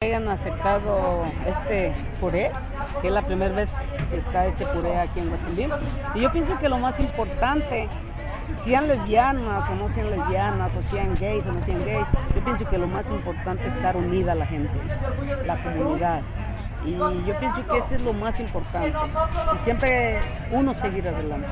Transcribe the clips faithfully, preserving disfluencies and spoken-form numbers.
hayan aceptado este puré, que es la primera vez que está este puré aquí en Guachimbín. Y yo pienso que lo más importante, sean lesbianas o no sean lesbianas, o sean gays o no sean gays, yo pienso que lo más importante es estar unida la gente, la comunidad. Y yo pienso que eso es lo más importante. Y siempre uno seguir adelante.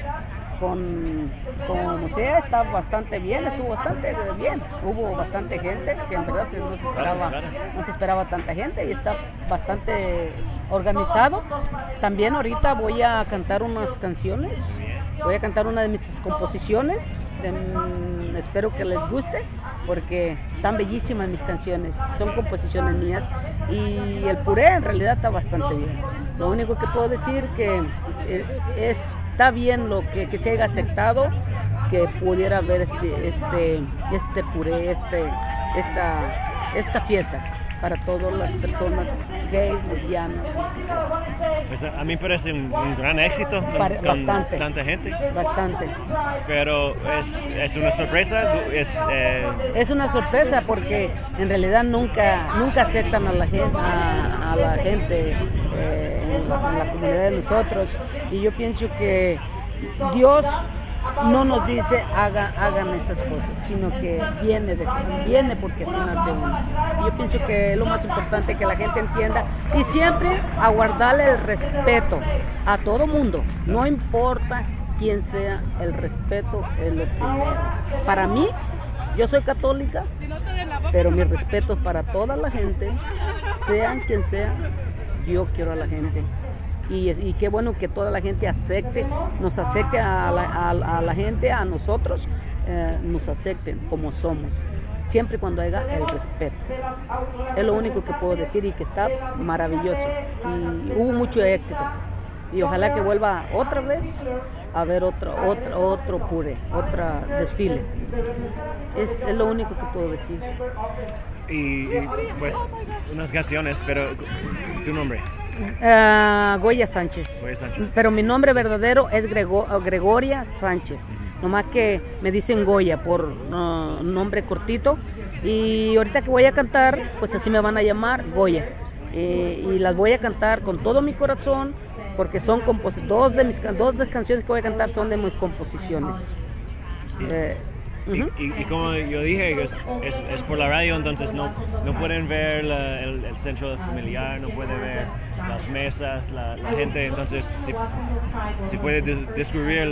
Con, como sea, está bastante bien, estuvo bastante bien. Hubo bastante gente, que en verdad no se esperaba, no se esperaba tanta gente, y está bastante organizado. También ahorita voy a cantar unas canciones, voy a cantar una de mis composiciones, de, espero que les guste, porque están bellísimas mis canciones, son composiciones mías, y el puré en realidad está bastante bien. Lo único que puedo decir que es, está bien lo que, que se haya aceptado, que pudiera haber este, este, este puré, este, esta, esta fiesta para todas las personas gays, lesbianas. Pues a mí parece un, un gran éxito Para, con bastante, tanta gente. Bastante. Pero es, es una sorpresa. Es, eh... es una sorpresa porque en realidad nunca, nunca aceptan a la gente, a, a la gente eh, en, la, en la comunidad de nosotros. Y yo pienso que Dios no nos dice hagan, hagan esas cosas, sino que viene, de, viene porque así nace uno. Yo pienso que es lo más importante, que la gente entienda y siempre aguardarle el respeto a todo mundo, no importa quién sea, el respeto es lo primero. Para mí, yo soy católica, pero mi respeto es para toda la gente, sean quien sea, yo quiero a la gente. Y, y qué bueno que toda la gente acepte, nos acepte a la, a, a la gente, a nosotros, eh, nos acepten como somos, siempre y cuando haya el respeto. Es lo único que puedo decir, y que está maravilloso. Y hubo mucho éxito. Y ojalá que vuelva otra vez a ver otro, otro, otro puré, otro desfile. Es, es lo único que puedo decir. Y, y pues unas canciones, pero tu nombre. Uh, Goya Sánchez. Goya Sánchez. Pero mi nombre verdadero es Grego, Gregoria Sánchez. Nomás que me dicen Goya por uh, nombre cortito. Y ahorita que voy a cantar, pues así me van a llamar, Goya. Eh, y las voy a cantar con todo mi corazón, porque son compos- dos de mis dos de las canciones que voy a cantar son de mis composiciones. Eh, Y, uh-huh. y, y como yo dije, es, es, es por la radio, entonces no, no pueden ver la, el, el centro familiar, no pueden ver las mesas, la, la gente, entonces se, se puede de, descubrir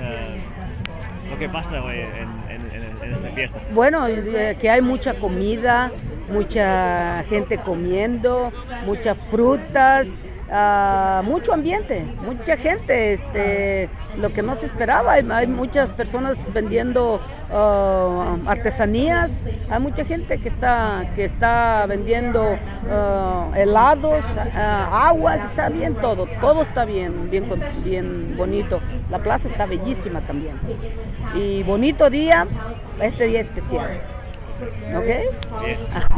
uh, lo que pasa hoy en, en, en, en esta fiesta. Bueno, eh, que hay mucha comida, mucha gente comiendo, muchas frutas, uh, mucho ambiente, mucha gente, este, lo que no se esperaba. Hay, hay muchas personas vendiendo uh, artesanías, hay mucha gente que está que está vendiendo uh, helados, uh, aguas, está bien todo, todo está bien, bien, bien bonito. La plaza está bellísima también. Y bonito día, este día especial. ¿Ok? Sí.